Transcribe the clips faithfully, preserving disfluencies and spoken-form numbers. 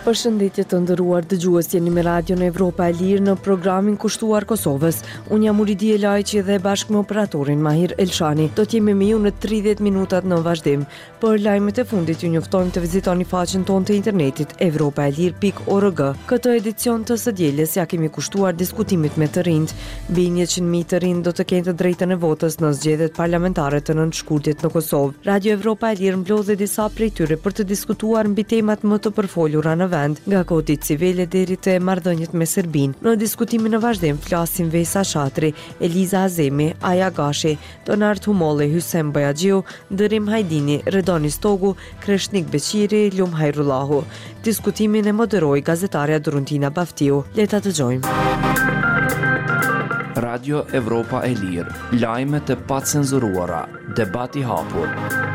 Përshëndetje të nderuar dëgjues, jeni me Radion Evropa e Lirë në programin kushtuar Kosovës. Unë jam Uridi Elajqi dhe bashkë me operatorin Mahir Elshani do t'jemi me ju në tridhjetë minutat në vazhdim. Për lajmet e fundit ju njoftojmë të vizitoni faqen tonë të internetit evropa e lirë pikë org. Këtë edicion të së dielës ja kemi kushtuar diskutimit me të rinjt. Mbi njëqind mijë të rinj do të kenë të drejtën e votës në zgjedhjet parlamentare të nëntëshkurtit në Kosovë. Radio Evropa e Lirë mbledh disa prej tyre për të diskutuar mbi temat më të përfolura në vend, nga kodit civile deri te marrëdhëniet me Serbinë. Në diskutimin në vazhdim flasim Vesa Shatri, Eliza Azemi, Aja Gashi, Donard Humolli, Hysem Bajaxhiu, Dërim Hajdini, Redoni Stogu, Kreshnik Beqiri, Lum Hajrullahu. Diskutimin e moderoi gazetarja Duruntina Baftiu. Le ta dëgjojmë. Radio Evropa e Lirë, lajmet e pacenzuruara, debati hapur.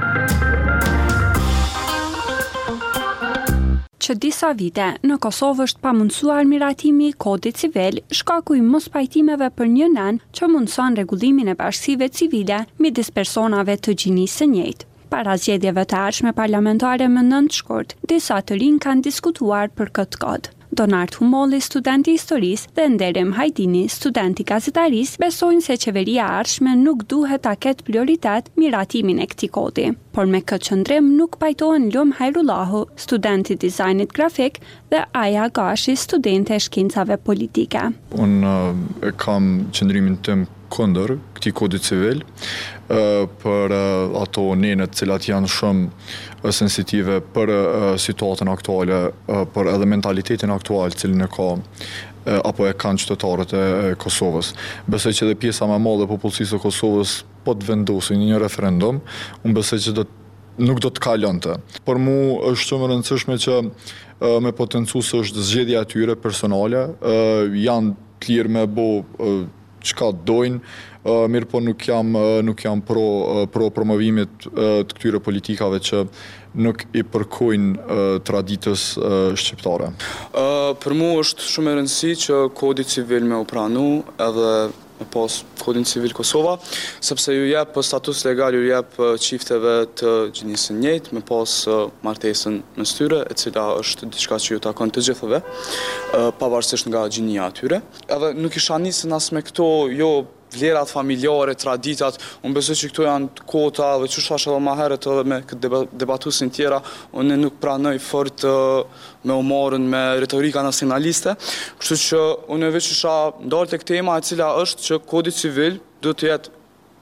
Që disa vite, në Kosovë është pamundsuar miratimi i kodit civil, shkaku i mos pajtimeve për një nen që mundson rregullimin e bashkësive civile midis personave të gjinisë së njëjtë. Para zgjedhjeve të ardhshme parlamentare më nëntëshkurt, disa të rinj kanë diskutuar për këtë kod. Donard Humolli, studenti i historisë, dhe Nderim Hajdini, studenti gazetarisë, besojnë se qeveria e ardhshme nuk duhet ta ketë prioritet miratimin e këtij kodi. Por me këtë qëndrim nuk pajtohen Lum Hajrullahu, studenti i dizajnit grafik, dhe Aja Gashi, studente e shkencave politike. Unë uh, kam qëndrimin tim kundër këtij kodi civil uh, për uh, ato nenet cilat janë shumë uh, sensitive për uh, situatën aktuale, uh, për edhe mentalitetin aktual cilin e ka uh, apo e kanë qytetarët e, e Kosovës. Besoj që edhe pjesa më e madhe e popullsisë së Kosovës po të vendosin një referendum, unë besoj që do nuk do të kalonte. Por mu është shumë e rëndësishme që uh, me potencu se është zgjedhja e tyre personale, uh, janë të lirë me bo uh, çka dojnë, uh, mirë po nuk jam, uh, nuk jam pro, uh, pro promovimit uh, të këtyre politikave që nuk i përkojnë uh, traditës uh, shqiptare. Uh, për mu është shumë e rëndësi që kodi civil me u pranu edhe me pas kodin civil Kosova, sepse ju jep status legal, ju jep çifteve të gjinisë së njëjtë me pas martesën mes tyre, e cila është diçka që ju takon të gjithëve, pavarësisht nga gjinia e tyre. Edhe nuk isha nisën as me këto, jo vlerat familjare, traditat, unë besoj që këto janë kota dhe që shash edhe ma herët edhe me këtë debatusin tjera, unë nuk pranoj fort me umorën me retorika nacionaliste, kështu që unë veç isha ndalë tek tema e cila është që kodi civil do të jetë,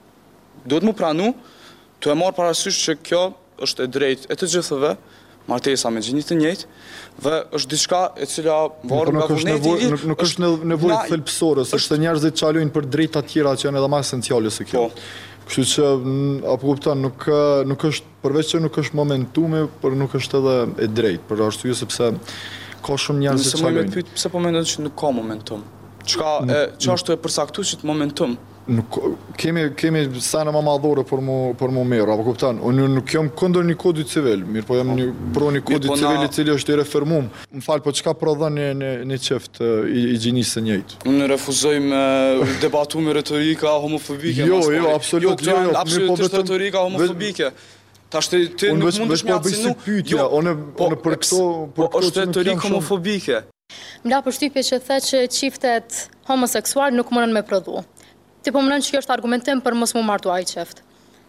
do të mu pranu, të e marë parasysh që kjo është e drejt e të gjithëve, martesa me gjinit të njëjtë, dhe është diçka e cila varë nga vullneti i ligjit. Nuk është nevojë thelbësore, sepse njerëzit çalojnë për drejta tjera që janë edhe më esenciale se kjo. Kështu që apo kupton, nuk nuk është përveç që nuk është momentumi, por nuk është edhe e drejtë, për arsye sepse ka shumë njerëz që çalojnë. Nëse më pyet pse po mendon që nuk ka momentum. Çka e ç'është e përcaktuar që të momentum? Nuk kemi kemi sa në më madhore për mu për mu merr, apo kupton? Unë nuk jam kundër një kodi civil, mirë po jam një pro një kodi civil i cili është i reformuar. M'fal, po çka prodhon në në në çift i, i gjinisë së njëjtë. Unë refuzoj me debatu me retorika homofobike. Jo, jo, absolut, jo, jo, absolutisht retorika homofobike. Tash ti ti nuk mundesh me acinu. Jo, unë unë për këto për këto është retorikë homofobike. M'la përshtypje që the që çiftet homoseksual nuk mundën me prodhu. Ti po mendon që kjo është argumentim për mos mu martu ai çift?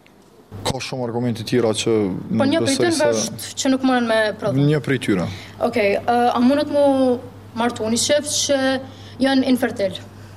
Ka shumë argumente tjera që po një prej tyre është që nuk mundën me prodhu. Një prej tyre. Okej, a mundet mu martu një çift që janë infertil?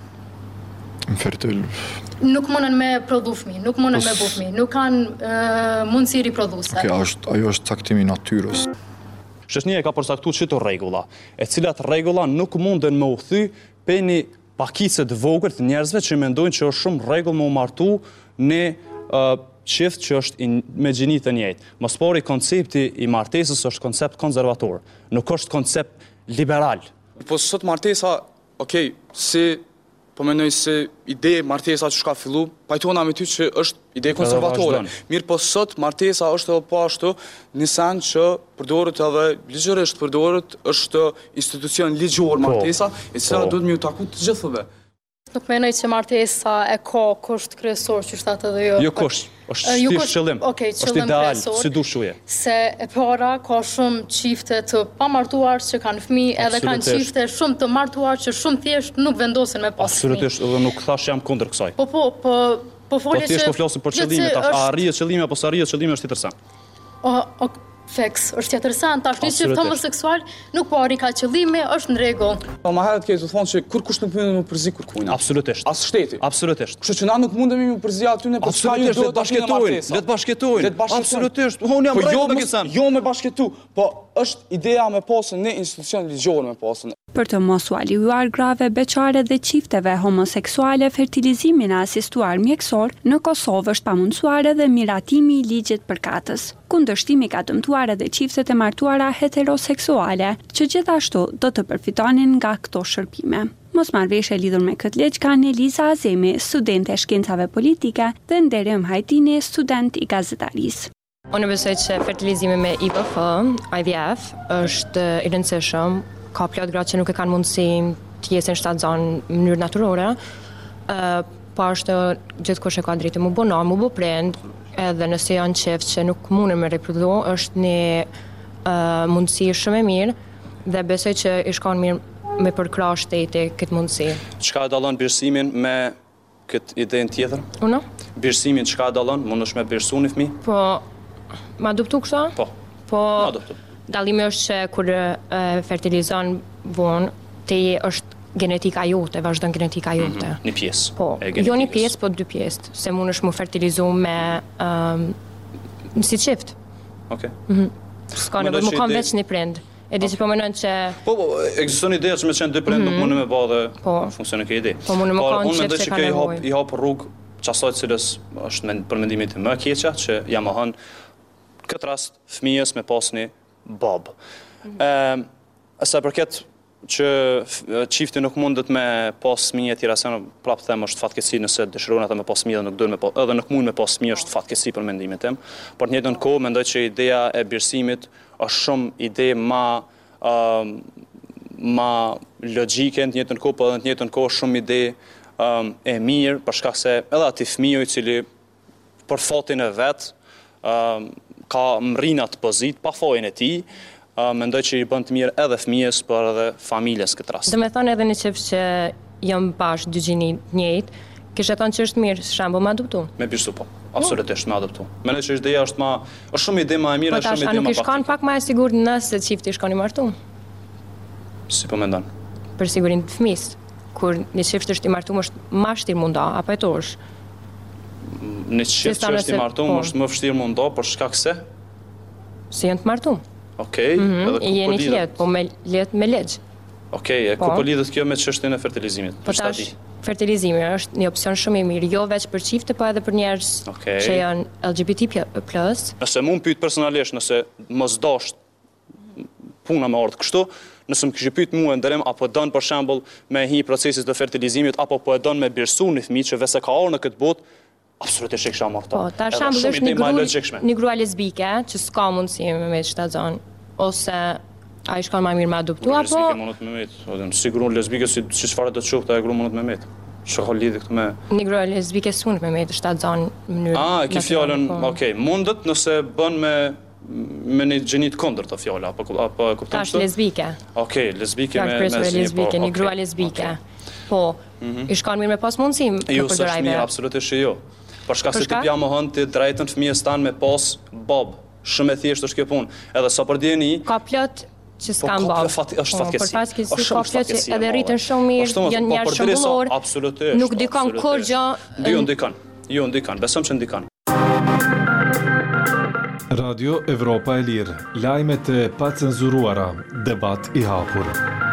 Infertil. Nuk mundën me prodhu fëmijë, nuk mundën me bu fëmijë, nuk kanë mundësi riprodhuese. Okej, është ajo është caktimi i natyrës. Shoqënia ka përcaktuar çito rregulla, e cilat rregulla nuk munden me u kthy pe një pakicë të vogël të njerëzve që mendojnë që është shumë rregull me u martu në uh, çift që është in, me gjini të njëjtë. Mos pori koncepti i martesës është koncept konservator, nuk është koncept liberal. Po sot martesa, okay, si po mendoj se ide martesa që ka fillu, pajtona me ty që është ide konservatore. Mirë po sot martesa është edhe po ashtu një sen që përdoret edhe ligjërisht përdoret është institucion ligjor martesa, e cila duhet më u taku të gjithëve. Nuk menoj që martesa e ka kusht kryesor që shtatë edhe jo. Jo kusht, është thjesht qëllim. Okej, është qëllim ideal, kryesor. si dush uje. Se e para ka shumë çifte të pamartuar që kanë fëmijë, edhe kanë Absolutisht. çifte shumë të martuar që shumë thjesht nuk vendosen me pas fëmijë. Absolutisht, edhe nuk thash jam kundër kësaj. Po po, po po Po folje thjesht që po flasim për jo, qëllime, që tash a është- arrihet qëllimi apo s'arrihet qëllimi është interesant. O, o, Feks, është interesant, tash një çift Absolutisht. homoseksual nuk po arrin ka qëllime, është në rregull. Po më herët ke të thonë që kur kush nuk mund të përzi kur kujna. Absolutisht. As shteti. Absolutisht. Kështu që na nuk mundemi me përzi aty në për çka ju Absolutisht, le duhet të bashketojnë, le të bashketojnë. Le të bashketojnë. Absolutisht. Unë jam Po jo, rregull me mos- këtë. jo me bashketu, po është ideja me pasën në institucion ligjor me pasën. Për të mos u aliuar grave beqare dhe qifteve homoseksuale, fertilizimin e asistuar mjekësor në Kosovë është pamundsuar edhe miratimi i ligjit përkatës. Kundërshtimi ka dëmtuar edhe qiftet e martuara heteroseksuale, që gjithashtu do të përfitonin nga këto shërbime. Mosmarrveshje lidhur me këtë ligj kanë Eliza Azemi, studente e shkencave politike, dhe Nderim Hajtini, student i gazetarisë. Unë besoj që fertilizimi me I V F, I V F, është i rëndësishëm. Ka plot gra që nuk e kanë mundësi të jesin shtatzanë në mënyrë natyrore, uh, po është gjithkush e ka drejtë mu bo non, mu bo prind, edhe nëse janë qift që nuk mundën me reprodhu, është një uh, mundësi shumë e mirë, dhe besoj që i shkon mirë me përkra shteti këtë mundësi. Çka e dallon birësimin me këtë idenë tjetër? Uno? Birësimin çka e dallon? Mundesh me birësu një fëmijë? Po, ma adoptu kështu? Po. Po, Ma adoptu. dallimi është që kur uh, fertilizon vonë, te është genetika jote, vazhdon genetika jote. Një pjesë. Po, e jo një genetikës. pjesë, po dy pjesë, se mund është mu fertilizu me um, si qift. Okej. S'ka Mendoj nevojë, mu që kam ide- veç një prind. E di që po menon që Po, po, ekziston ideja që me qenë dy prind nuk mundë me bë dhe Po. funksionon kjo ide. Po, mundë me Por kanë unë qef mendoj se që ka kjo i hap nevojë. i hap rrugë çasaj të cilës është me, për mendimin tim më e keqja që ja mohon këtë rast fëmijës me pas një bab. Ëm sa përket që f- çifti nuk mundet me pas fëmijë e tjera se në prap them është fatkeqësi nëse dëshirojnë ata me pas fëmijë dhe nuk duhen me pas, edhe nuk mund me pas fëmijë është fatkeqësi për mendimin tim. Por në njëjtën kohë mendoj që ideja e birësimit është shumë ide ma ëm ma logjike, në të njëjtën kohë, po edhe në të njëjtën kohë shumë ide um, e mirë, për shkak se edhe ati fëmiu i cili për fatin e vet um, ka mrin atë pozit pa fojën e tij, uh, mendoj që i bën të mirë edhe fëmijës, por edhe familjes këtë rast. Do me thonë edhe një qift që jam bashkë dy gjini njëjtë, kishe thonë që është mirë, shembull, me adoptu. Me birësu po. Absolutisht me adoptu. Mendoj që është ideja është ma është shumë ide më e mirë, Po është tash, shumë a ide nuk më i shkon praktike. pak më e sigurt nëse qifti shkon i martu? Si po mendon? Për sigurin të fëmis. Kur një qift është i martu, është ma vështirë munda, apo e tosh? Në çift sa që është nëse- i martuar po. është më vështirë mundo, për shkak se Si janë të martu? Okej, edhe ku I po jeni të lidhet? letë, po me letë me legjë. Okej, e ku Po. po lidhet kjo me çështjen e fertilizimit? Po Për çfarë tash, di? fertilizimi është një opcion shumë i mirë, jo veç për çifte, po edhe për njerëz Okej. që janë L G B T plus. Nëse mund pyet personalisht, nëse mos dosh puna me ardh kështu, nëse më kishte pyet mua ndërem apo don për shembull me hi procesit të fertilizimit apo po e don me birësu një fëmijë që vese ka ardhur në këtë botë, absolutisht e kisha marrë. Po, ta shembull është një grua, një grua lesbike që s'ka mundësi me me shtatzon, ose ai shkon më mirë me adoptu apo Lesbike mundet me met. Ose si grua lesbike si si çfarë do të qoftë ajo grua mundet me met. Çka ka lidhje këtu me një grua lesbike s'mund me me shtatzon në mënyrë. Ah, e ki natyrale, fjalën, po. okej, mundet nëse bën me me një gjeni të kundërt të fjala apo apo e kupton Tash kështu? lesbike. Okej, lesbike Fjalë me kryesore si- lesbike, po, një okej, grua lesbike. okej. Po, i shkon mirë me pas mundësi Jo, në s'është përdorajme. mirë, absolutisht që jo. Për shkak Për se ti shkak? pja mohon ti drejtën fëmijës tan me pas bab. Shumë e thjeshtë është kjo punë. Edhe sa për dieni, Ka plot që po s'kan ka bab. fat- është Po, fatkeqësi. Për fatkeqësi Është ka shumë plot që fatkeqësi e edhe madhe. rriten shumë mirë, Është domethënë, janë po, njerëz përderisa- shëmbullor. Absolutisht. Nuk dikon absolutisht. kur gjë. Jo ndikan. Jo ndikan, besoj që ndikan. Radio Evropa e Lirë, lajmet e pacenzuruara, debat i hapur.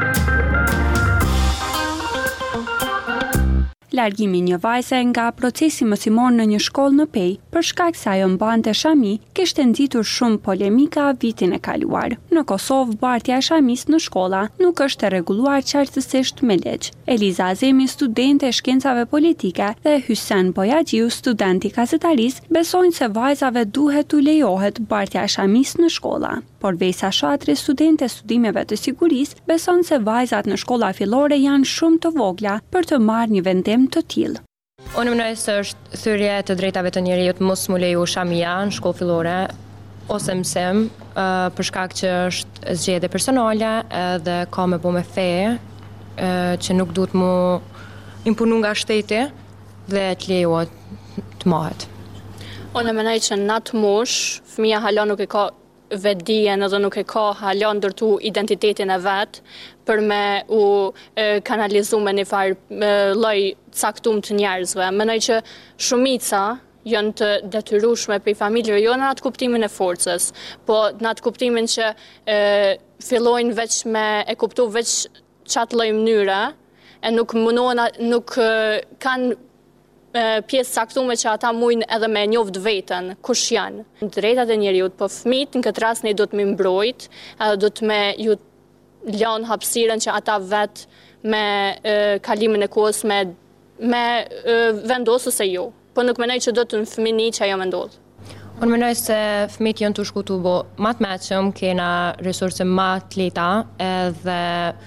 Largimi një vajze nga procesi mësimor në një shkollë në Pej, për shkak se ajo mbante shami, kishte nxitur shumë polemika vitin e kaluar. Në Kosovë, bartja e shamis në shkolla nuk është e rregulluar qartësisht me ligj. Eliza Azemi, studente e shkencave politike, dhe Hysen Bojaxhiu, student i gazetarisë, besojnë se vajzave duhet t'u lejohet bartja e shamis në shkolla. Por Vejsa Shatri, studente e studimeve të sigurisë, beson se vajzat në shkolla fillore janë shumë të vogla për të marrë një vendim vendim të tillë. Unë mendoj se është thyrje të drejtave të njerëzit mos mu leju shamia në shkollë fillore ose mësim, uh, për shkak që është zgjedhje personale edhe ka me bo me fe, uh, që nuk duhet mu imponu nga shteti dhe të lejohet të mahet. Unë mendoj që në atë moshë fëmia hala nuk e ka vetdijen edhe nuk e ka hala ndërtu identitetin e vet për me u e, kanalizu me një farë lloj caktum të njerëzve. Mendoj që shumica janë të detyrueshme për familjeve jo në atë kuptimin e forcës, po në atë kuptimin që e, fillojnë veç me e kuptu veç qatë lloj mënyre e nuk mundohen, nuk e, kanë pjesë saktume që ata mujnë edhe me njoft veten, kush janë. Drejtat e njeriut, po fëmijët në këtë rast ne do të më mbrojt, edhe do të me ju lënë hapësirën që ata vet me e, kalimin e kohës me, me e, vendosë ose jo. Po nuk mendoj që do të në fëmini që ajo me ndodhë. Unë mendoj se fëmijët janë të shkutu bo ma të meqëm, kena resurse ma të leta edhe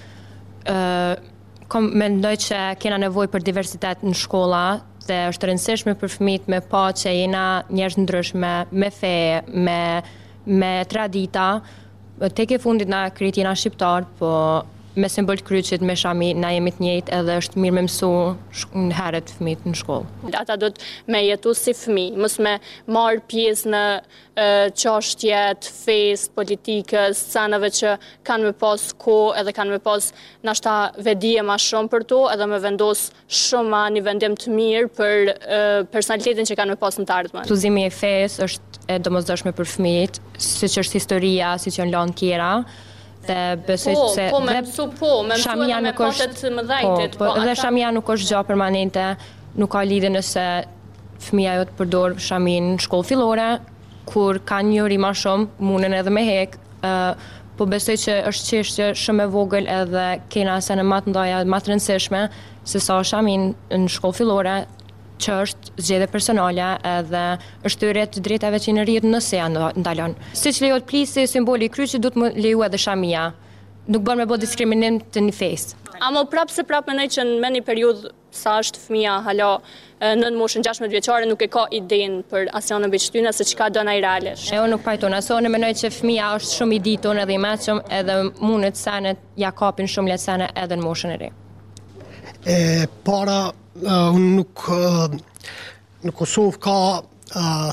e, kom, mendoj që kena nevoj për diversitet në shkolla, dhe është rëndësishme për fëmijët me pa që jena njerëz ndryshme, me fe, me, me tradita. Tek e fundit na kryet jena shqiptar, po me simbol të kryqit, me shami, na jemi të njëjtë edhe është mirë me mësu në heret fëmijët në shkollë. Ata do të me jetu si fëmijë, mos me marë pjesë në çështjet, fesë, politikës, scenave që kanë me pas kohë edhe kanë me pas nashta vedije ma shumë për to edhe me vendos shumë ma një vendim të mirë për e, personalitetin që kanë me pas në të ardhmen. Studimi e fesë është e domosdoshme për fëmijët, siç është historia, siç janë lanë tjera. Dhe besoj po, se po, me mësu, po, me mësu edhe me patet më dhejtit. Po, po, dhe ata... shamia nuk është gjë permanente, nuk ka lidhje nëse fëmia jo të përdor shamin në shkollë fillore, kur ka njëri ma shumë, munen edhe me hek, uh, po besoj që është çështje shumë e vogël edhe kena se në matë ndaja, matë rëndësishme, se sa shamin në shkollë fillore, që është zgjedhje personale edhe është hyrje të drejtave që njerëzit nëse janë ndalon. Siç lejohet plisi, simboli i kryqit, duhet më leju edhe shamia. Nuk bën me bë diskriminim të një fesë. Amo prapë se prapë mendoj që në një periudhë sa është fëmia hala nën moshën gjashtëdhjetë vjeçare nuk e ka idenë për asnjë në beqtyna se çka do na i realesh. E unë nuk pajton, aso unë mendoj që fëmia është shumë i ditur edhe i mëshëm edhe mundet senet ja kapin shumë letë sene edhe në moshën e re. E para Uh, unë nuk uh, në Kosovë ka uh,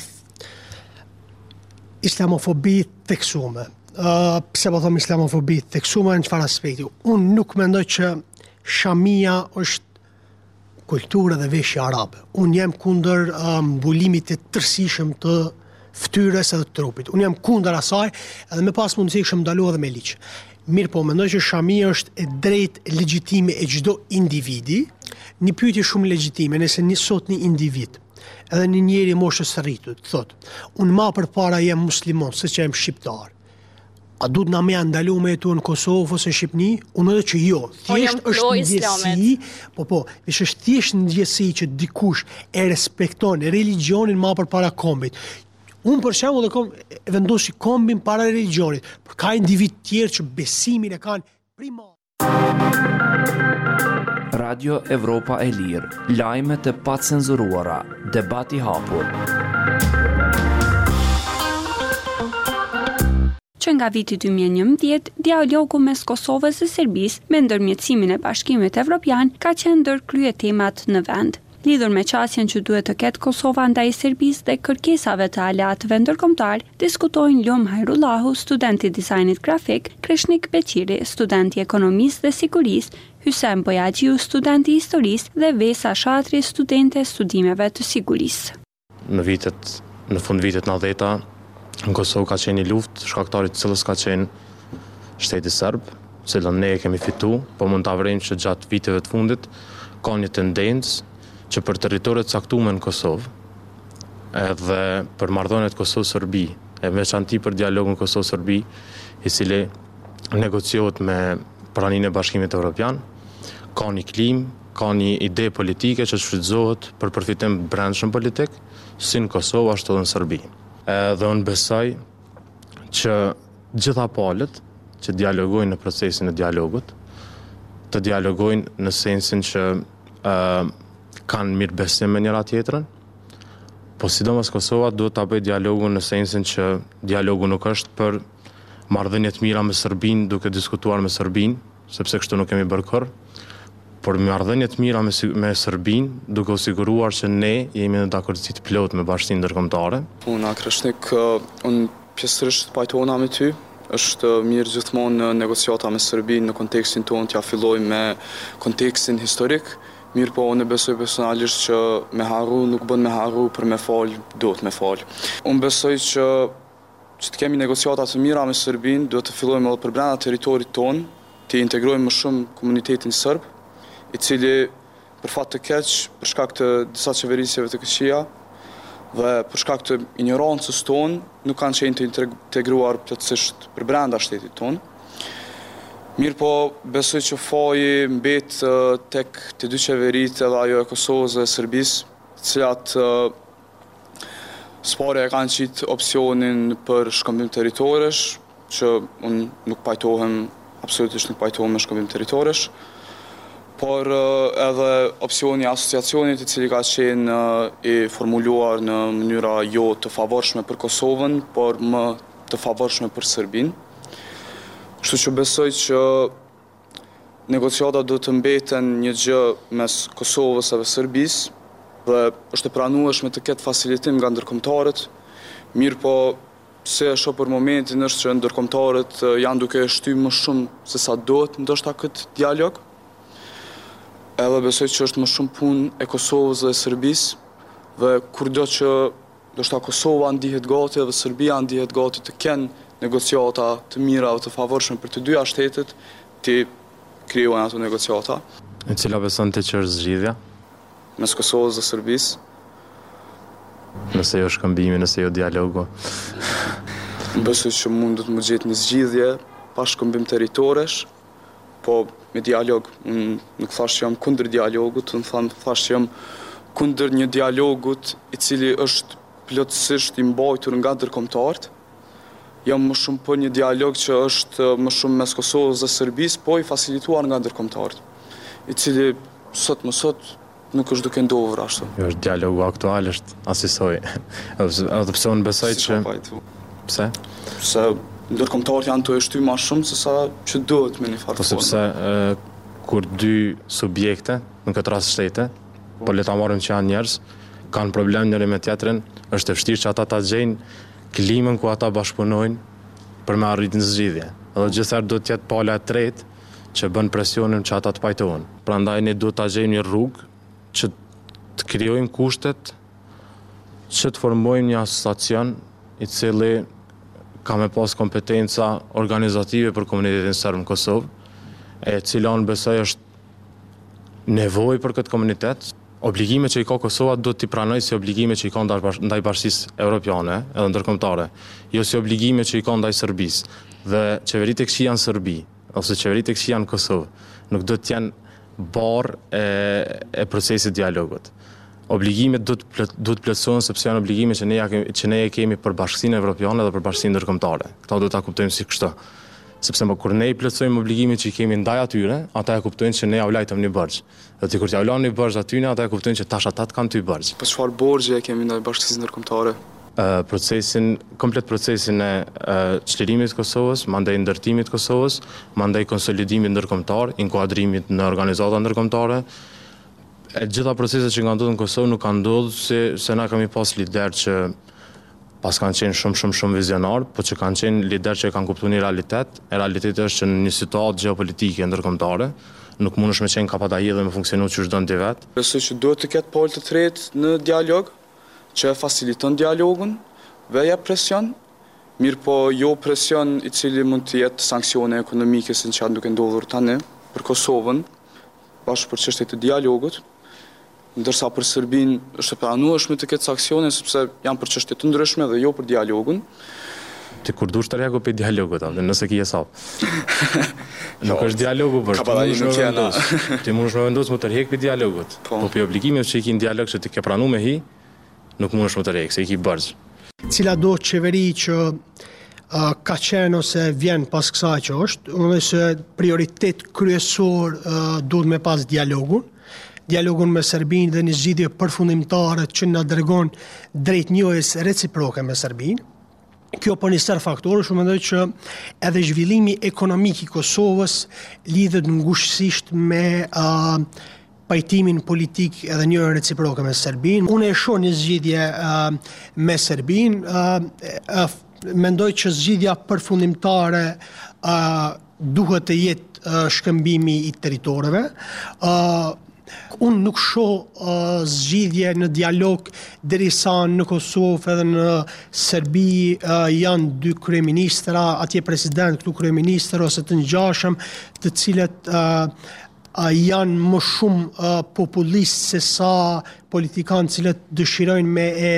islamofobi theksume. Uh, pse po them islamofobi theksume në çfarë aspekti? Unë nuk mendoj që shamia është kultura dhe veshja arabe. Unë jam kundër uh, mbulimit të tërësishëm të fytyrës edhe të trupit. Unë jam kundër asaj edhe me pas mundësi kishëm ndaluar edhe me ligj. Mirë po, mendoj që shamia është e drejtë legjitime e çdo individi. Një pyetje shumë legjitime, nëse një sot një individ, edhe një njeri moshës së rritur, thotë, unë ma përpara jam muslimon, se që jam shqiptar. A duhet na me ndalu me jetu në Kosovë ose Shqipni? Unë edhe që jo. Thjesht është ndjesi, po po, është thjesht ndjesi që dikush e respekton religionin ma përpara kombit. Unë për shembull e kom vendosi kombin para religionit, por ka individ tjerë që besimin e kanë primar. Radio Evropa e Lirë, lajme të pacenzuruara, debati hapur. Që nga viti dy mijë e njëmbëdhjetë, dialogu mes Kosovës dhe Serbisë me ndërmjetësimin e Bashkimit Evropian ka qenë ndër krye temat në vend. Lidhur me qasjen që duhet të ketë Kosova ndaj Serbisë dhe kërkesave të aleatëve ndërkombëtar, diskutojnë Lum Hajrullahu, studenti i dizajnit grafik, Kreshnik Beqiri, studenti i ekonomisë dhe sigurisë, Hysem Bojaxhiu, studenti i historisë dhe Vesa Shatri, studente e studimeve të sigurisë. Në vitet, në fund vitet nëntëdhjetë, në Kosovë ka qenë një luftë, shkaktarit të cilës ka qenë shteti serb, cilën ne e kemi fitu, po mund ta vërejmë që gjatë viteve të fundit ka një tendencë që për territoret caktuar në Kosovë, edhe për marrëdhëniet Kosovë-Serbi, e veçanti për dialogun Kosovë-Serbi, i cili negociohet me praninë e Bashkimit Evropian, ka një klim, ka një ide politike që shfrytëzohet për përfitim brendshëm politik, si në Kosovë ashtu edhe në Serbi. Dhe unë besoj që gjitha palët që dialogojnë në procesin e dialogut, të dialogojnë në sensin që uh, kanë mirë besim me njëra tjetrën, po sidomos Kosova duhet ta bëjë dialogun në sensin që dialogu nuk është për marrëdhënie të mira me Serbinë duke diskutuar me Serbinë, sepse kështu nuk kemi bërë kurrë, por marrëdhënie të mira me, me Serbinë duke u siguruar që ne jemi në dakordsi të plotë me Bashkinë Ndërkombëtare. Unë Krashnik, unë pjesërisht pajtohuna me ty. Është mirë gjithmonë në negociata me Serbinë në kontekstin tonë t'ja filloj me kontekstin historik. Mirë po, unë besoj personalisht që me harru nuk bën me harru, për me falë, do të me falë. Unë besoj që që të kemi negociata të mira me Serbinë, duhet të fillojmë edhe për brenda teritorit tonë, të integrojmë më shumë komunitetin sërb, i cili për fat të keq, për shkak të disa qeverisjeve të këqija, dhe për shkak të ignorancës tonë, nuk kanë qenë të integruar plotësisht për brenda shtetit tonë. Mirë po, besoj që faji mbet tek të dy qeverit edhe ajo e Kosovës dhe Serbisë, të cilat s'pare e kanë qitë opsionin për shkëmbim territoresh, që unë nuk pajtohem, absolutisht nuk pajtohem me shkëmbim territoresh, por edhe opsioni asociacionit i cili ka qenë i formuluar në mënyra jo të favorshme për Kosovën, por më të favorshme për Serbinë. Kështu që besoj që negociata do të mbeten një gjë mes Kosovës dhe Serbisë dhe është e pranueshme të ketë facilitim nga ndërkombëtarët. Mirë po, se e shoh për momentin është që ndërkombëtarët janë duke e shtyr më shumë se sa duhet ndoshta këtë dialog. Edhe besoj që është më shumë punë e Kosovës dhe Serbisë dhe kurdo që ndoshta Kosova ndihet gati dhe Serbia ndihet gati të kenë negociata të mira dhe të favorshme për të dyja shtetet, të krijojnë ato negociata. E cila beson ti që është zgjidhja? Mes Kosovës dhe Serbisë. Nëse jo shkëmbimi, nëse jo dialogu. Besoj që mund të më gjetë një zgjidhje pa shkëmbim territoresh, po me dialog. Unë nuk thash që jam kundër dialogut, unë thash që jam kundër një dialogut i cili është plotësisht i mbajtur nga ndërkombëtarët. Jam më shumë për një dialog që është më shumë mes Kosovës dhe Serbisë, po i facilituar nga ndërkombëtarët, i cili sot më sot nuk është duke ndodhur ashtu. Jo, është dialogu aktual, është asisoj. Edhe pse unë besoj që... Pse? Se ndërkombëtarët janë të e shtyr më shumë se sa që duhet me një farë. Po sepse kur dy subjekte, në këtë rast shtete, po le ta marrim që janë njerëz, kanë problem njëri me tjetrin, është e vështirë që ata ta gjejnë klimën ku ata bashkëpunojnë për me arritur një zgjidhje. Edhe gjithsesi do të jetë pala e tretë që bën presionin që ata të pajtohen. Prandaj ne duhet ta gjejmë një rrugë që të krijojmë kushtet që të formojmë një asociacion i cili ka me pas kompetenca organizative për komunitetin serb në Kosovë, e cila unë besoj është nevojë për këtë komunitet. Obligime që i ka Kosova do t'i pranoj si obligime që i ka ndaj Bashkisë Evropiane edhe ndërkombëtare, jo si obligime që i ka ndaj Serbisë. Dhe qeveritë e këqija në Serbi, ose qeveritë e këqija në Kosovë, nuk do t'janë barë e, e procesit dialogut. Obligimet do të plotësohen sepse janë obligime që ne, ja kemi, që ne e kemi për Bashkinë Evropiane dhe për Bashkinë Ndërkombëtare. Këta do ta kuptojmë si kështu. Sepse më kur ne i plotësojmë obligimet që i kemi ndaj atyre, ata e kuptojnë që ne ja u lajtëm një borxh. Dhe ti kur t'ja u lan një borxh atyre, ata e kuptojnë që tash ata të kanë ty borxh. Po çfarë borxhi e kemi ndaj Bashkisë Ndërkombëtare? Uh, procesin, komplet procesin e uh, çlirimit të Kosovës, mandej ndërtimit të Kosovës, mandej konsolidimit ndërkombëtar, inkuadrimit në organizata ndërkombëtare. E gjitha proceset që kanë ndodhur në Kosovë nuk kanë ndodhur se, se na kemi pas lider që pas kanë qenë shumë shumë shumë vizionar, po që kanë qenë lider që kanë kuptuar një realitet. E realiteti është që në një situatë gjeopolitike ndërkombëtare nuk mundesh me qenë kapatahi dhe me funksionu që çdo ndë vet. Besoj që duhet të ketë palë të tretë në dialog, që e faciliton dialogun dhe jep presion, mirë po jo presion i cili mund të jetë sanksione ekonomike si që janë duke ndodhur tani për Kosovën, bashkë për çështjet e dialogut, ndërsa për Serbinë është e pranueshme të ketë sanksione sepse janë për çështje të ndryshme dhe jo për dialogun. Ti kur dush të rrego për dialogut, atë, nëse ki e sa. Nuk është dialogu, për ti mundesh me vendosë më të rrek për dialogut. Po për obligimet që i ki në dialog që ti ke pranu me hi, nuk mundesh më të rrek, se i ki bërgjë. Cila do qeveri që uh, ka qenë ose vjen pas kësaj që është, unë se prioritet kryesor uh, duhet me pas dialogun. dialogun me Serbinë dhe një zgjidhje përfundimtare që na dërgon drejt njohjes reciproke me Serbinë. Kjo për një sër faktorë, shumë mendoj që edhe zhvillimi ekonomik i Kosovës lidhet ngushësisht me uh, pajtimin politik edhe një reciproke me Serbinë. Unë e shoh një zgjidhje uh, me Serbinë, uh, uh, mendoj që zgjidhja përfundimtare uh, duhet të jetë uh, shkëmbimi i territoreve. Uh, Unë nuk shoh uh, zgjidhje në dialog derisa në Kosovë edhe në Serbi uh, janë dy kryeministra, atje president, këtu kryeministër ose të ngjashëm, të cilët uh, uh, janë më shumë uh, populistë se sa politikanë cilët dëshirojnë me e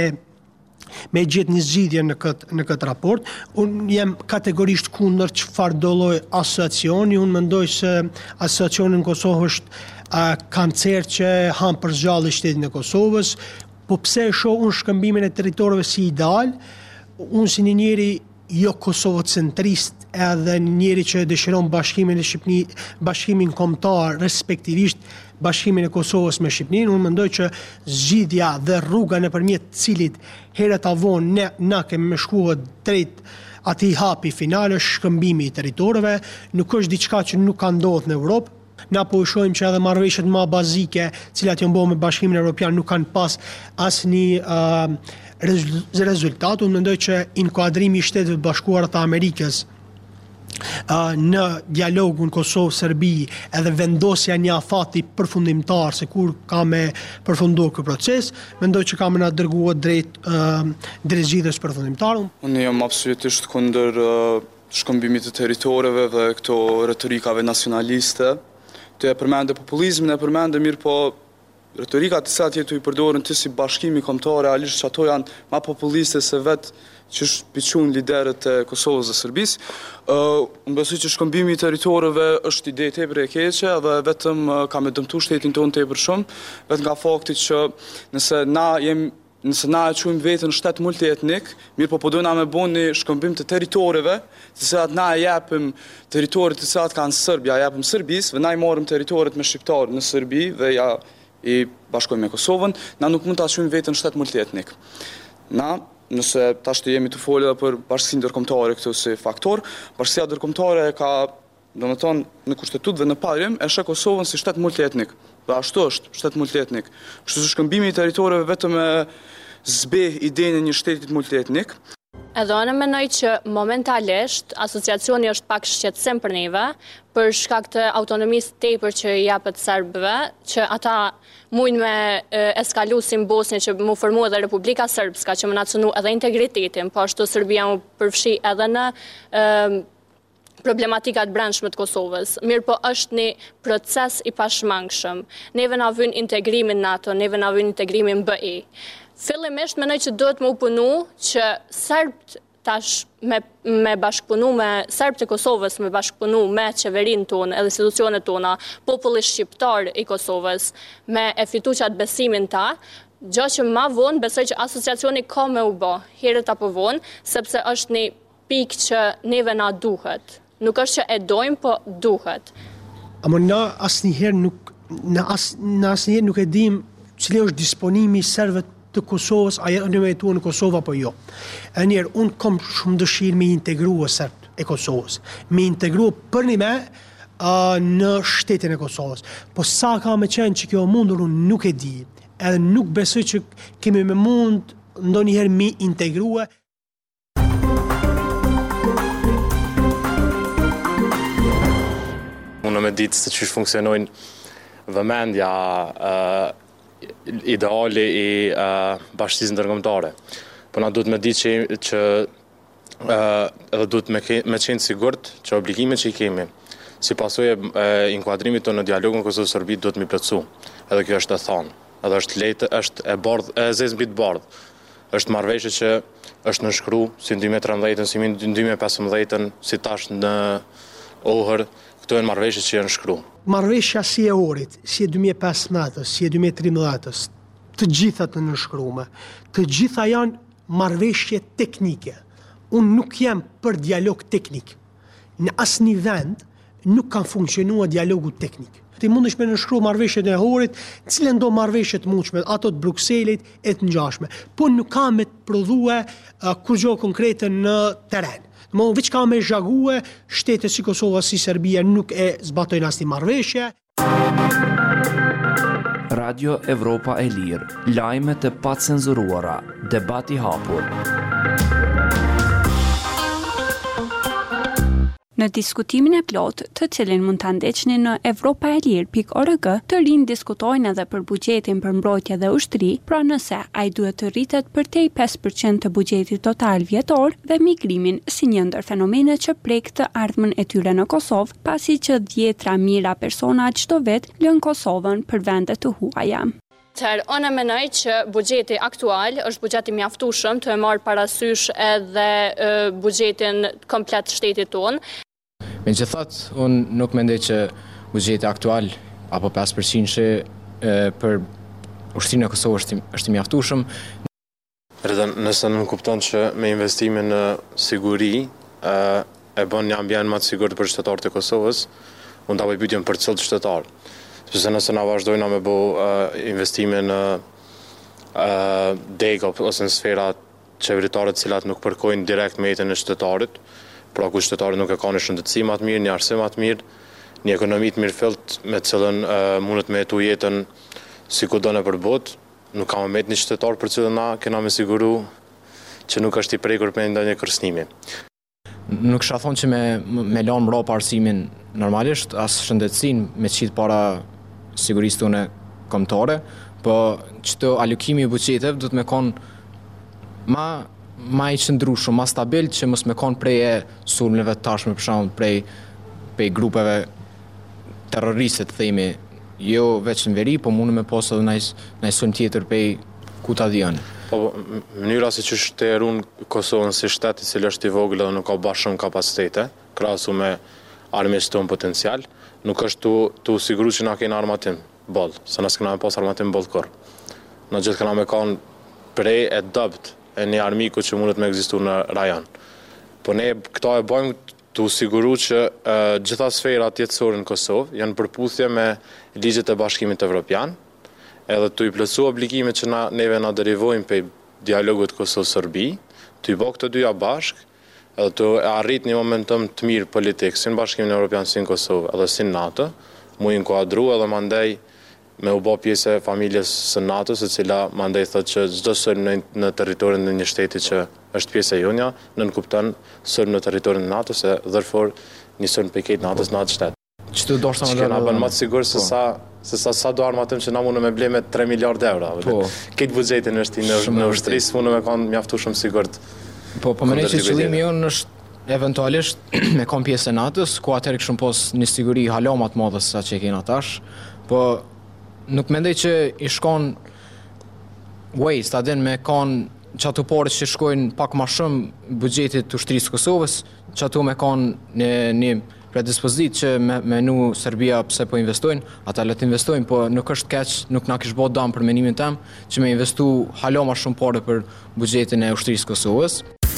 me gjetë një zgjidhje në këtë në këtë raport. Unë jam kategorisht kundër çfarë do lloj asociacioni. Unë mendoj se asociacioni në Kosovë është uh, kancer që han për zgjallë shtetin e Kosovës, po pse e shoh unë shkëmbimin e territoreve si ideal? Unë si një njeri jo kosovocentrist edhe një njeri që dëshiron bashkimin e Shqipni, bashkimin kombëtar, respektivisht bashkimin e Kosovës me Shqipërinë, unë mendoj që zgjidhja dhe rruga nëpërmjet cilit herët avon ne na kemi shkuar drejt atij hapi final është shkëmbimi i territoreve, nuk është diçka që nuk ka ndodhur në Europë. Na po i shohim që edhe marrëveshjet më bazike, cilat janë bërë me Bashkimin Evropian, nuk kanë pas asnjë uh, rezultat. Unë mendoj që inkuadrimi i Shteteve të Bashkuara të Amerikës Uh, në dialogun Kosovë-Serbi edhe vendosja një afati përfundimtar se kur ka me përfunduar ky proces, mendoj që ka me na dërguar drejt uh, drejt zgjidhjes përfundimtare. Unë jam absolutisht kundër uh, shkëmbimit të territoreve dhe këto retorikave nacionaliste. Të e përmende populizmin, e përmende mirë, po retorikat të cilat jetu i përdorën të si bashkimi kombëtar, realisht që ato janë ma populiste se vetë që është piqun liderët e Kosovës dhe Serbisë. Uh, Unë besoj që shkëmbimi i territoreve është ide tepër e keqe dhe vetëm uh, ka me dëmtu shtetin tonë tepër shumë, vetëm nga fakti që nëse na jem nëse na e quajmë veten shtet multietnik, mirë po po dojna me bëni një shkëmbim të territoreve, të cilat na e japim territoret të cilat kanë Serbia, ja japim Serbisë, dhe na i marrim territoret me shqiptarë në Serbi dhe ja i bashkojmë me Kosovën, na nuk mund ta quajmë veten shtet multietnik. Na Nëse tash të jemi të folë për bashkësinë ndërkombëtare këtu si faktor, bashkësia ndërkombëtare ka, domethënë në kushtetut dhe në parim, e sheh Kosovën si shtet multietnik. Dhe ashtu është, shtet multietnik. Kështu që shkëmbimi i territoreve vetëm e zbeh idenë e një shtetit multietnik. Edhe unë mendoj që momentalisht asociacioni është pak shqetësim për neve, për shkak të autonomisë tepër që i japet serbëve, që ata mujnë me e, eskalu si në Bosnjë që mu formu edhe Republika Srpska, që më nacunu edhe integritetin, po ashtu Serbia mu përfshi edhe në e, problematikat brendshme të Kosovës. Mirë po është një proces i pashmangshëm. Neve na vyn integrimin NATO, neve na vyn integrimin B E. Fillimisht mendoj që duhet më punu që Serbt tash me, me bashkëpunu me Serbt e Kosovës, me bashkëpunu me qeverinë tonë edhe institucionet tona, populli shqiptar i Kosovës, me e fitu qatë besimin ta, gjë që ma vonë besoj që asociacioni ka me u bë, herët apo vonë, sepse është një pikë që neve na duhet. Nuk është që e dojmë, po duhet. Amo na asnjëherë nuk na as na asnjëherë nuk e dim cili është disponimi i serbëve të Kosovës, a janë me jetuar në Kosovë apo jo. E njerë, unë kom shumë dëshirë me integruar serbët e Kosovës, me integruar për një me uh, në shtetin e Kosovës. Po sa ka me qenë që kjo mundur, unë nuk e di, edhe nuk besoj që kemi me mund ndonjëherë me integruar. Unë me ditë se qysh funksionojnë vëmendja uh, ideali i uh, bashkësisë ndërkombëtare. Po na duhet me ditë që, që uh, edhe duhet me, ke, me qenë sigurt që obligimet që i kemi, si pasojë e inkuadrimit tonë në dialogun Kosovë-Serbi duhet mi plotësu. Edhe kjo është e thonë. Edhe është lehtë, është e bardhë, e zezë mbi të bardhë. Është marrëveshje që është nënshkruar si në dy mijë e trembëdhjetën, si në dy mijë e pesëmbëdhjetën, si tash në Ohër. Këto janë marrëveshje që janë shkruar. Marrëveshja si e Ohrit, si e dy mijë e pesëmbëdhjetës, si e dy mijë e tridhjetës, të gjitha të nënshkruara, të gjitha janë marrëveshje teknike. Unë nuk jam për dialog teknik. Në asnjë vend nuk ka funksionuar dialogu teknik. ti mundesh me nënshkru marrëveshjet e horit, cilën do marrëveshje të mundshme, ato të Brukselit e të ngjashme. Po nuk ka me të prodhue uh, kur gjë konkrete në teren. Mo veç ka me zhague, shtete si Kosova, si Serbia nuk e zbatojnë asnjë marrëveshje. Radio Evropa e Lirë, lajmet e pacenzuruara, debati hapur. Në diskutimin e plot, të cilin mund ta ndeqni në evropa e lirë pikë org, të rinj diskutojnë edhe për buxhetin për mbrojtje dhe ushtri, pra nëse ai duhet të rritet përtej pesë përqind të buxhetit total vjetor dhe migrimin si një ndër fenomenet që prek të ardhmen e tyre në Kosovë, pasi që dhjetra mijëra persona çdo vit lën Kosovën për vende të huaja. Tërë, unë mendoj që buxheti aktual është buxheti mjaftueshëm të e marrë parasysh edhe e, buxhetin komplet shtetit tonë. Megjithatë, unë nuk mendoj që buxheti aktual apo pesë përqind për ushtrinë e Kosovës është, është i mjaftueshëm. Rëdhen, nëse nuk kupton që me investime në siguri e, e bën një ambient më të sigurt për shtetarët e Kosovës, unë ta bëj pyetjen për cilët shtetar. Sepse nëse na vazhdojnë me bo uh, investime në uh, dega ose në sfera qeveritare të cilat nuk përkojnë direkt me jetën e shtetarit, pra ku shtetarit nuk e ka një shëndetësi më të mirë, një arsim më të mirë, një ekonomi të mirëfillt me të cilën uh, mundet me jetu jetën si kudo në përbot, nuk ka më met një shtetar për cilën na kena me siguru që nuk është i prekur për ndonjë kërcënimi. Nuk shoh thonë që me me lanë mbrapa arsimin normalisht, as shëndetësinë me qit para sigurisë tonë kombëtare, po çdo alokimi i buxhetit do të më kon ma ma i qëndrueshëm, ma stabil që mos më kon prej e sulmeve të tashme, për shembull prej prej grupeve terroriste të themi, jo vetëm në veri, po mund me pas edhe ndaj sulm tjetër prej ku ta dijon. Po mënyra si që shterun Kosovën si shtet i cili është i vogël dhe nuk ka bashkë shumë kapacitete, krahasu me armës tonë potencial, nuk është tu, tu siguru që na kena armatim boll, se na s'kena me pas armatim boll kur. Në gjithë kena me kanë prej e dobt e një armiku që mundet me ekzistu në rajon. Po ne këta e bëjmë tu siguru që e, gjitha sferat jetësore në Kosovë janë përputhje me ligjet e Bashkimit Evropian, edhe tu i plotësu obligimet që na, neve na derivojnë për dialogut Kosovë-Serbi, tu i bë këto dyja bashkë, edhe të arrit një momentum të mirë politik, si në Bashkimin Evropian, si në Kosovë, edhe si në NATO, mu i inkuadru edhe mandej me u bë pjesë e familjes së NATO, se cila mandej thot që çdo sulm në, në territorin e një shteti që është pjesë e jonja, nën kupton sulm në territorin e NATO, se therefore një sulm pikë NATO-s në atë shtet. Çdo dorsa më na bën më të sigurt se sa se sa sa do armatim që na mundë me ble me tre miliardë euro. Po. Këtë buxhetin është në në ushtrisë mundë me kanë mjaftueshëm sigurt. Po, po më që qëllimi jonë është eventualisht me kom pjesë e NATO-s, ku atëherë kishëm pos një siguri hala më të madhe se sa që e kena tash, po nuk mendoj që i shkon waste, adin me kanë që ato parë që shkojnë pak ma shumë buxhetit të ushtrisë Kosovës, që ato me kanë një, një predispozit që me menu Serbia pse po investojnë, ata le të investojnë, po nuk është keq, nuk na kish bë dëm për menimin tëm që me investu hala më shumë parë për buxhetin e ushtrisë Kosovës.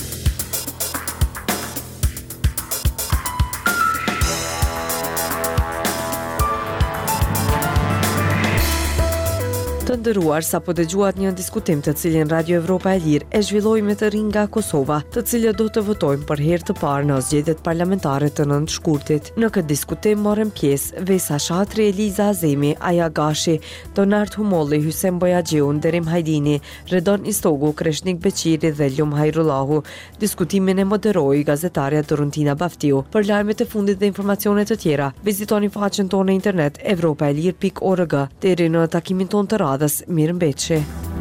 Të ndëruar, sa po dëgjuat një diskutim të cilin Radio Evropa e Lirë e zhvilloi me të rinj nga Kosova, të cilët do të votojnë për herë të parë në zgjedhjet parlamentare të nëntë shkurtit. Në këtë diskutim morën pjesë Vesa Shatri, Eliza Azemi, Aja Gashi, Donard Humolli, Hysem Bojaxhiu, Derim Hajdini, Redon Istogu, Kreshnik Beqiri dhe Lum Hajrullahu. Diskutimin e moderoi gazetarja Doruntina Baftiu. Për lajmet e fundit dhe informacione të tjera, vizitoni faqen tonë në internet evropaelir pikë org. Deri në takimin tonë të radhës, mirëmbëjtje.